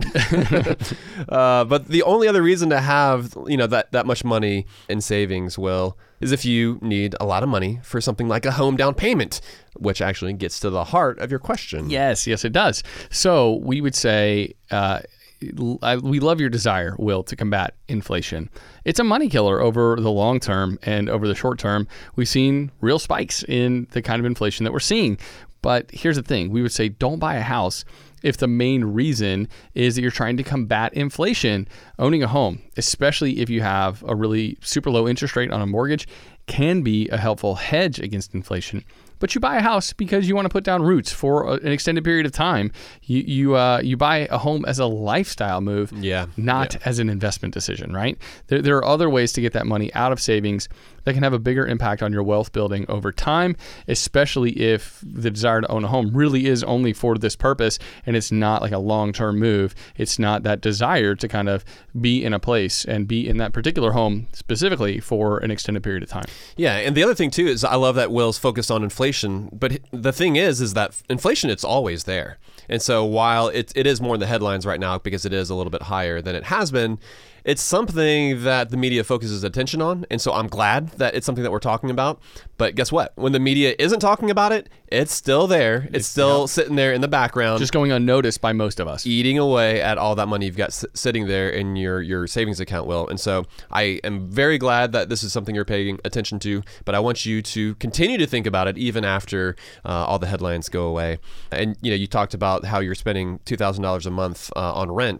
S2: uh, but the only other reason to have, you know, that, that much money in savings, Will, is if you need a lot of money for something like a home down payment, which actually gets to the heart of your question.
S1: Yes, yes, it does. So we would say, uh, I, we love your desire, Will, to combat inflation. It's a money killer over the long term, and over the short term, we've seen real spikes in the kind of inflation that we're seeing. But here's the thing. We would say don't buy a house if the main reason is that you're trying to combat inflation. Owning a home, especially if you have a really super low interest rate on a mortgage, can be a helpful hedge against inflation. But you buy a house because you want to put down roots for a, an extended period of time. You you uh, you buy a home as a lifestyle move,
S2: yeah,
S1: not
S2: yeah.
S1: as an investment decision, right? There, there are other ways to get that money out of savings that can have a bigger impact on your wealth building over time, especially if the desire to own a home really is only for this purpose and it's not like a long-term move. It's not that desire to kind of be in a place and be in that particular home specifically for an extended period of time.
S2: Yeah, and the other thing too is I love that Will's focused on inflation, but the thing is, is that inflation, it's always there. And so while it, it is more in the headlines right now because it is a little bit higher than it has been, it's something that the media focuses attention on. And so I'm glad that it's something that we're talking about. But guess what? When the media isn't talking about it, it's still there. It's, it's still yeah. sitting there in the background.
S1: Just going unnoticed by most of us.
S2: Eating away at all that money you've got s- sitting there in your, your savings account, Will. And so I am very glad that this is something you're paying attention to. But I want you to continue to think about it even after uh, all the headlines go away. And, you know, you talked about how you're spending two thousand dollars a month uh, on rent.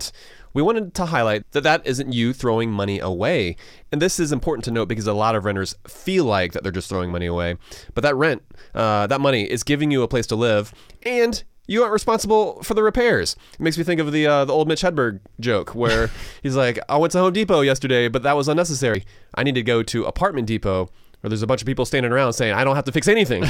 S2: we wanted to highlight that that isn't you throwing money away. And this is important to note because a lot of renters feel like that they're just throwing money away. But that rent, uh, that money is giving you a place to live, and you aren't responsible for the repairs. It makes me think of the uh, the old Mitch Hedberg joke where he's like, I went to Home Depot yesterday, but that was unnecessary. I need to go to Apartment Depot, where there's a bunch of people standing around saying, I don't have to fix anything.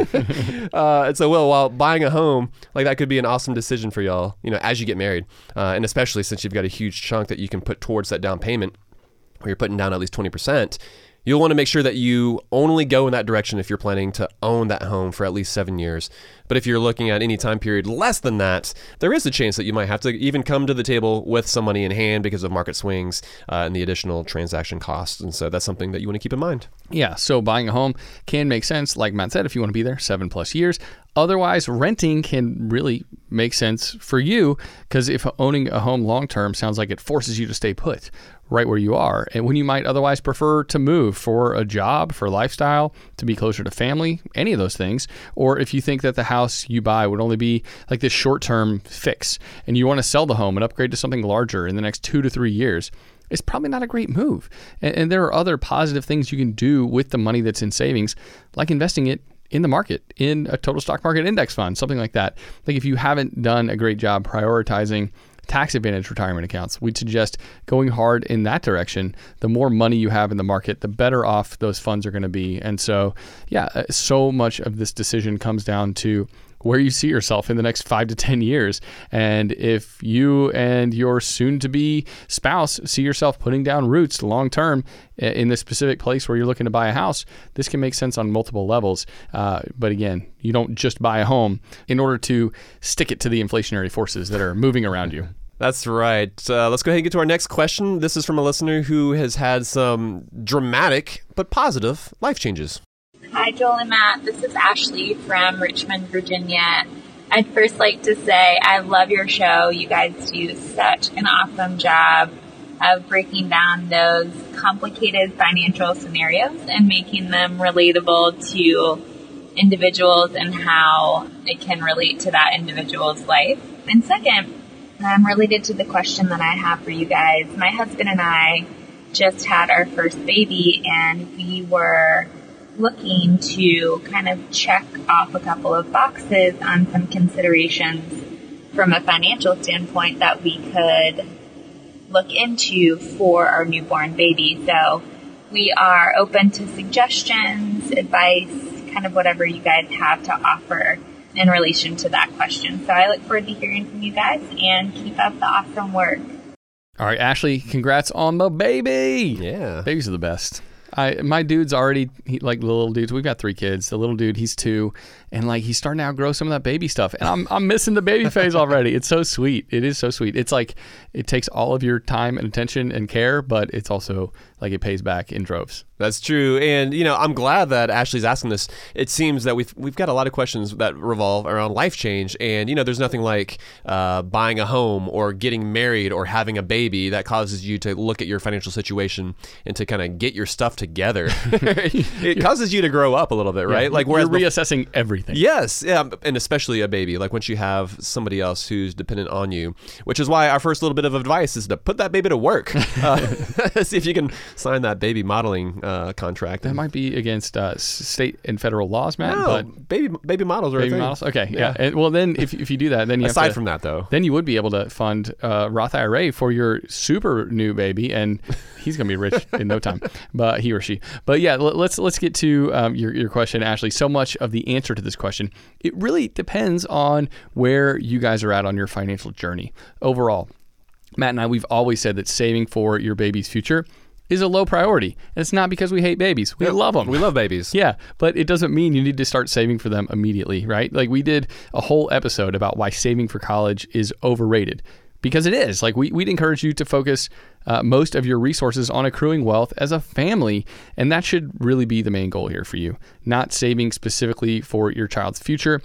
S2: uh, and so, well, while buying a home, like that could be an awesome decision for y'all, you know, as you get married. Uh, and especially since you've got a huge chunk that you can put towards that down payment, where you're putting down at least twenty percent. You'll want to make sure that you only go in that direction if you're planning to own that home for at least seven years. But if you're looking at any time period less than that, there is a chance that you might have to even come to the table with some money in hand because of market swings uh, and the additional transaction costs. And so that's something that you want to keep in mind.
S1: Yeah, so buying a home can make sense, like Matt said, if you want to be there seven plus years. Otherwise, renting can really make sense for you because if owning a home long-term sounds like it forces you to stay put right where you are, and when you might otherwise prefer to move for a job, for lifestyle, to be closer to family, any of those things, or if you think that the house you buy would only be like this short-term fix and you want to sell the home and upgrade to something larger in the next two to three years, it's probably not a great move. And, and there are other positive things you can do with the money that's in savings, like investing it in the market, in a total stock market index fund, something like that. Like if you haven't done a great job prioritizing tax advantage retirement accounts, we'd suggest going hard in that direction. The more money you have in the market, the better off those funds are going to be. And so, yeah, so much of this decision comes down to where you see yourself in the next five to ten years. And if you and your soon-to-be spouse see yourself putting down roots long-term in the specific place where you're looking to buy a house, this can make sense on multiple levels. Uh, but again, you don't just buy a home in order to stick it to the inflationary forces that are moving around you.
S2: That's right. Uh, let's go ahead and get to our next question. This is from a listener who has had some dramatic but positive life changes.
S7: Hi, Joel and Matt. This is Ashley from Richmond, Virginia. I'd first like to say I love your show. You guys do such an awesome job of breaking down those complicated financial scenarios and making them relatable to individuals and how it can relate to that individual's life. And second, um, related to the question that I have for you guys, my husband and I just had our first baby, and we were looking to kind of check off a couple of boxes on some considerations from a financial standpoint that we could look into for our newborn baby. So we are open to suggestions, advice, kind of whatever you guys have to offer in relation to that question. So I look forward to hearing from you guys, and keep up the awesome work.
S1: All right, Ashley, congrats on the baby.
S2: Yeah.
S1: Babies are the best. I my dude's already, he, like the little dudes, we've got three kids. The little dude, he's two, and like he's starting to outgrow some of that baby stuff. And I'm I'm missing the baby phase already. It's so sweet. It is so sweet. It's like it takes all of your time and attention and care, but it's also like it pays back in droves.
S2: That's true. And, you know, I'm glad that Ashley's asking this. It seems that we've we've got a lot of questions that revolve around life change. And, you know, there's nothing like uh, buying a home or getting married or having a baby that causes you to look at your financial situation and to kind of get your stuff together. It causes you to grow up a little bit, right?
S1: Yeah,
S2: like
S1: whereas you're reassessing everything.
S2: Yes. Yeah. And especially a baby, like once you have somebody else who's dependent on you, which is why our first little bit of advice is to put that baby to work. Uh, see if you can sign that baby modeling uh, contract.
S1: That might be against uh, state and federal laws, Matt.
S2: No,
S1: but
S2: baby baby models are
S1: baby
S2: a thing.
S1: models. Okay, yeah.
S2: Yeah.
S1: And, well, then if if you do that, then you
S2: aside
S1: have to,
S2: from that though,
S1: then you would be able to fund uh, Roth I R A for your super new baby, and he's gonna be rich in no time. But he or she. But yeah, let's let's get to um, your your question, Ashley. So much of the answer to this question, it really depends on where you guys are at on your financial journey overall. Matt and I, we've always said that saving for your baby's future is a low priority. And it's not because we hate babies. We
S2: yeah,
S1: love them.
S2: We love babies.
S1: Yeah, but it doesn't mean you need to start saving for them immediately, right? Like we did a whole episode about why saving for college is overrated. Because it is. Like we, we'd encourage you to focus uh, most of your resources on accruing wealth as a family. And that should really be the main goal here for you. Not saving specifically for your child's future.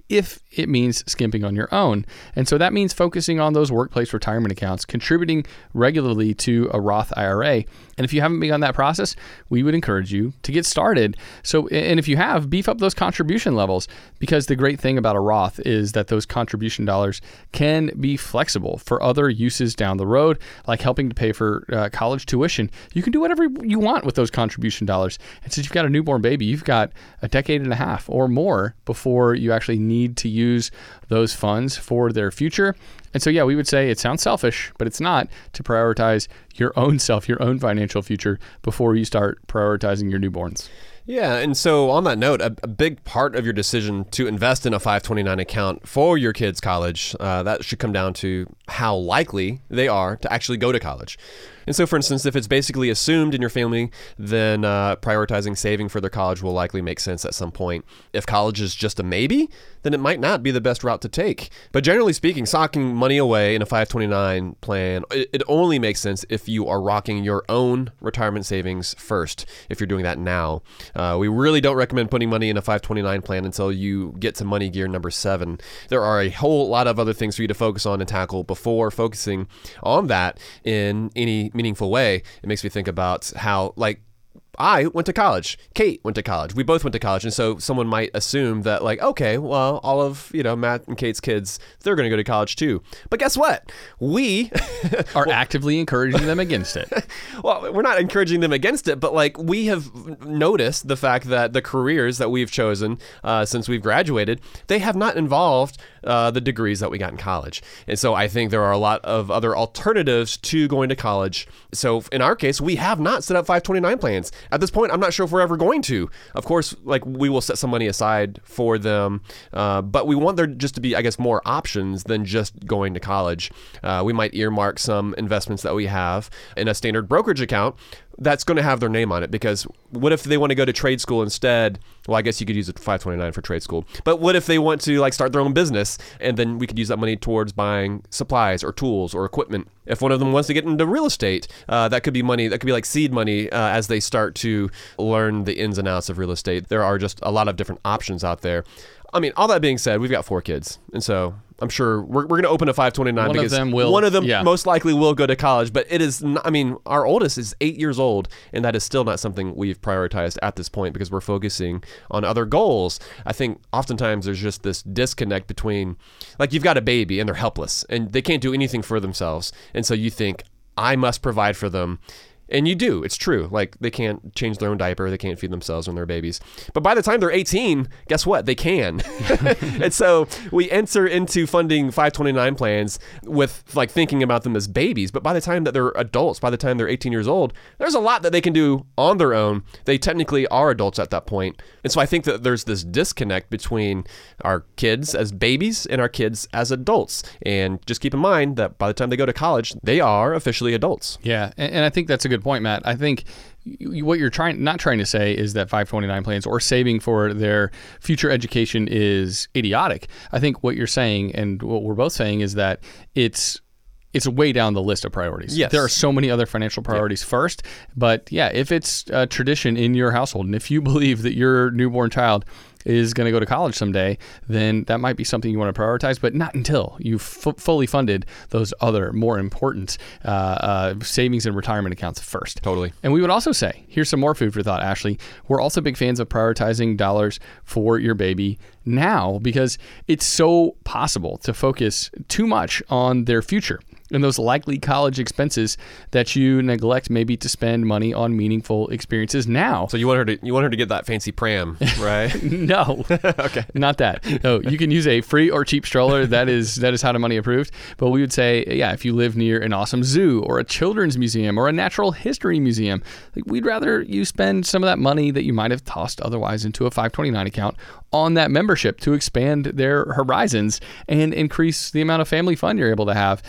S1: if it means skimping on your own. And so that means focusing on those workplace retirement accounts, contributing regularly to a Roth I R A. And if you haven't begun that process, we would encourage you to get started. So, and if you have, beef up those contribution levels, because the great thing about a Roth is that those contribution dollars can be flexible for other uses down the road, like helping to pay for uh, college tuition. You can do whatever you want with those contribution dollars. And since you've got a newborn baby, you've got a decade and a half or more before you actually need to use those funds for their future. And so, yeah, we would say it sounds selfish, but it's not, to prioritize your own self, your own financial future before you start prioritizing your newborns.
S2: Yeah, and so on that note, a, a big part of your decision to invest in a five twenty-nine account for your kids' college, uh, that should come down to how likely they are to actually go to college. And so, for instance, if it's basically assumed in your family, then uh, prioritizing saving for their college will likely make sense at some point. If college is just a maybe, then it might not be the best route to take. But generally speaking, socking money away in a five twenty-nine plan, it, it only makes sense if you are rocking your own retirement savings first, if you're doing that now. Uh, we really don't recommend putting money in a five twenty-nine plan until you get to money gear number seven. There are a whole lot of other things for you to focus on and tackle before focusing on that in any meaningful way. It makes me think about how, like, I went to college. Kate went to college. We both went to college. And so someone might assume that, like, okay, well, all of, you know, Matt and Kate's kids, they're going to go to college too. But guess what? We
S1: are well, actively encouraging them against it.
S2: Well, we're not encouraging them against it, but like we have noticed the fact that the careers that we've chosen uh, since we've graduated, they have not involved uh, the degrees that we got in college. And so I think there are a lot of other alternatives to going to college. So in our case, we have not set up five twenty-nine plans. At this point, I'm not sure if we're ever going to. Of course, like we will set some money aside for them, uh, but we want there just to be, I guess, more options than just going to college. Uh, we might earmark some investments that we have in a standard brokerage account that's going to have their name on it, because what if they want to go to trade school instead? Well, I guess you could use it five twenty-nine for trade school. But what if they want to like start their own business, and then we could use that money towards buying supplies or tools or equipment? If one of them wants to get into real estate, uh, that could be money, that could be like seed money uh, as they start to learn the ins and outs of real estate. There are just a lot of different options out there. I mean, all that being said, we've got four kids. And so I'm sure we're, we're going to open a five twenty-nine
S1: one
S2: because
S1: of them will,
S2: one of them
S1: yeah.
S2: most likely will go to college. But it is not, I mean, our oldest is eight years old, and that is still not something we've prioritized at this point because we're focusing on other goals. I think oftentimes there's just this disconnect between, like, you've got a baby and they're helpless and they can't do anything for themselves. And so you think, I must provide for them. And you do. It's true. Like, they can't change their own diaper. They can't feed themselves when they're babies. But by the time they're eighteen, guess what? They can. And so we enter into funding five twenty-nine plans with, like, thinking about them as babies. But by the time that they're adults, by the time they're eighteen years old, there's a lot that they can do on their own. They technically are adults at that point. And so I think that there's this disconnect between our kids as babies and our kids as adults. And just keep in mind that by the time they go to college, they are officially adults.
S1: Yeah. And, and I think that's a good point, Matt. I think what you're trying not trying to say is that five twenty-nine plans or saving for their future education is idiotic. I think what you're saying, and what we're both saying, is that it's it's way down the list of priorities.
S2: Yes.
S1: There are so many other financial priorities yeah. first. But yeah, if it's a tradition in your household, and if you believe that your newborn child is going to go to college someday, then that might be something you want to prioritize, but not until you've f- fully funded those other more important uh, uh, savings and retirement accounts first.
S2: Totally.
S1: And we would also say, here's some more food for thought, Ashley. We're also big fans of prioritizing dollars for your baby now, because it's so possible to focus too much on their future and those likely college expenses that you neglect maybe to spend money on meaningful experiences now.
S2: So you want her to you want her to get that fancy pram, right?
S1: No. Okay. Not that. No, you can use a free or cheap stroller. That is that is How to Money approved. But we would say, yeah, if you live near an awesome zoo or a children's museum or a natural history museum, like, we'd rather you spend some of that money that you might have tossed otherwise into a five twenty-nine account on that membership to expand their horizons and increase the amount of family fun you're able to have. Uh,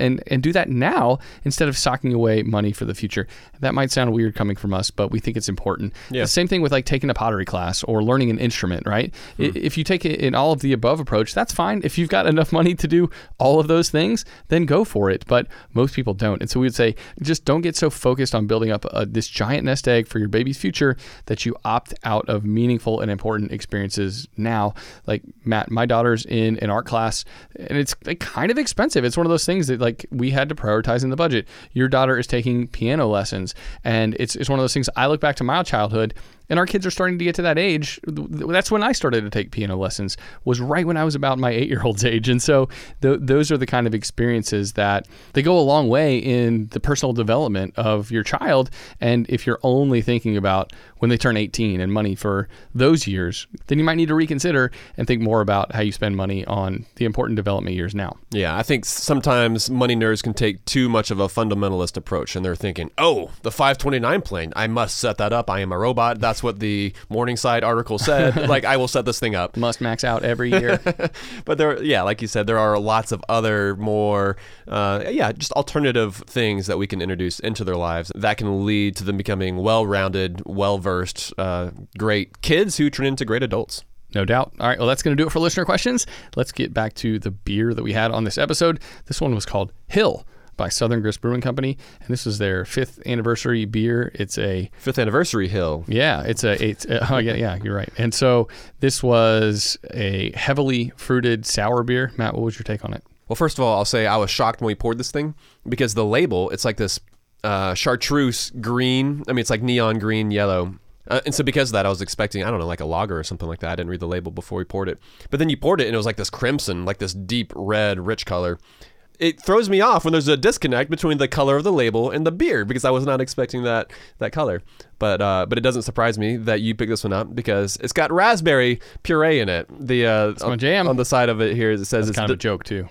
S1: and, and do that now instead of socking away money for the future. That might sound weird coming from us, but we think it's important.
S2: Yeah.
S1: The same thing with like taking a pottery class or learning an instrument, right? Hmm. If you take it in all of the above approach, that's fine. If you've got enough money to do all of those things, then go for it. But most people don't. And so we would say, just don't get so focused on building up a, this giant nest egg for your baby's future that you opt out of meaningful and important experiences now. Like Matt, my daughter's in an art class, and it's like kind of expensive. It's one of those things that like we had to prioritize in the budget. Your daughter is taking piano lessons, and it's it's one of those things. I look back to my childhood, and our kids are starting to get to that age. That's when I started to take piano lessons, was right when I was about my eight-year-old's age. And so th- those are the kind of experiences that they go a long way in the personal development of your child. And if you're only thinking about when they turn eighteen and money for those years, then you might need to reconsider and think more about how you spend money on the important development years now.
S2: Yeah, I think sometimes money nerds can take too much of a fundamentalist approach, and they're thinking, oh, the five twenty-nine plan, I must set that up. I am a robot. That's what the Morningside article said. Like, I will set this thing up.
S1: Must max out every year.
S2: But there, yeah, like you said, there are lots of other more, uh, yeah, just alternative things that we can introduce into their lives that can lead to them becoming well-rounded, well-versed, uh, great kids who turn into great adults.
S1: No doubt. All right, well, that's going to do it for listener questions. Let's get back to the beer that we had on this episode. This one was called Hill by Southern Grist Brewing Company, and this is their fifth anniversary beer. It's a
S2: fifth anniversary Hill.
S1: Yeah, it's a it's a, oh yeah yeah you're right. And so this was a heavily fruited sour beer. Matt, what was your take on it?
S2: Well, first of all, I'll say I was shocked when we poured this thing because the label, it's like this uh, chartreuse green. I mean, it's like neon green yellow. Uh, and so because of that, I was expecting, I don't know, like a lager or something like that. I didn't read the label before we poured it. But then you poured it, and it was like this crimson, like this deep red, rich color. It throws me off when there's a disconnect between the color of the label and the beer because I was not expecting that that color. But uh, but it doesn't surprise me that you picked this one up because it's got raspberry puree in it. The uh,
S1: it's my jam.
S2: On the side of it here, it says
S1: That's
S2: it's
S1: kind
S2: d-
S1: of a joke too.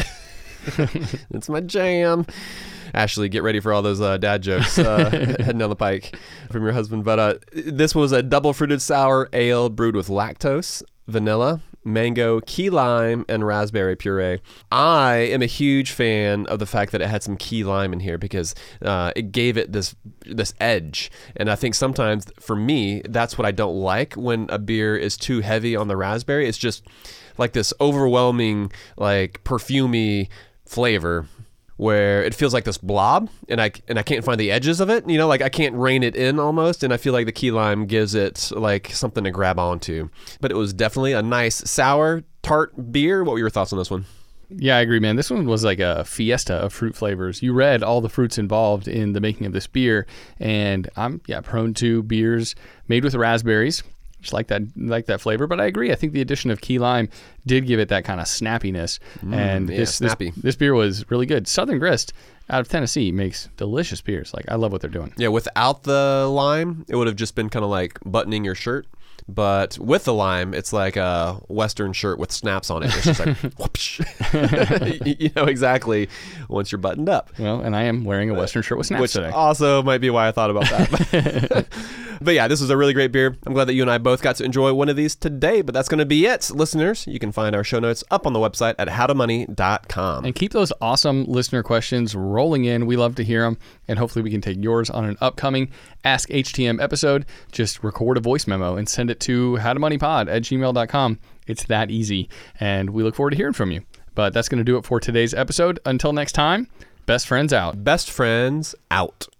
S2: It's my jam. Ashley, get ready for all those uh, dad jokes uh, heading down the pike from your husband. But uh, this was a double fruited sour ale brewed with lactose, vanilla, mango, key lime, and raspberry puree. I am a huge fan of the fact that it had some key lime in here because uh, it gave it this this edge. And I think sometimes, for me, that's what I don't like when a beer is too heavy on the raspberry. It's just like this overwhelming, like perfumey flavor where it feels like this blob, and I and I can't find the edges of it. You know, like I can't rein it in almost, and I feel like the key lime gives it like something to grab onto. But it was definitely a nice sour tart beer. What were your thoughts on this one?
S1: Yeah, I agree, man. This one was like a fiesta of fruit flavors. You read all the fruits involved in the making of this beer, and I'm yeah prone to beers made with raspberries. Just like that, like that flavor. But I agree. I think the addition of key lime did give it that kind of snappiness. Mm, and
S2: yeah,
S1: this,
S2: snappy.
S1: this this beer was really good. Southern Grist out of Tennessee makes delicious beers. Like, I love what they're doing.
S2: Yeah, without the lime, it would have just been kind of like buttoning your shirt. But with the lime, it's like a Western shirt with snaps on it. It's just like, whoosh. You know exactly once you're buttoned up.
S1: Well, and I am wearing a Western shirt with snaps
S2: Which
S1: today.
S2: also might be why I thought about that. But yeah, this was a really great beer. I'm glad that you and I both got to enjoy one of these today, but that's going to be it. Listeners, you can find our show notes up on the website at how to money dot com.
S1: And keep those awesome listener questions rolling in. We love to hear them, and hopefully we can take yours on an upcoming Ask H T M episode. Just record a voice memo and send it to howtomoneypod at gmail dot com. It's that easy, and we look forward to hearing from you. But that's going to do it for today's episode. Until next time, best friends out.
S2: Best friends out.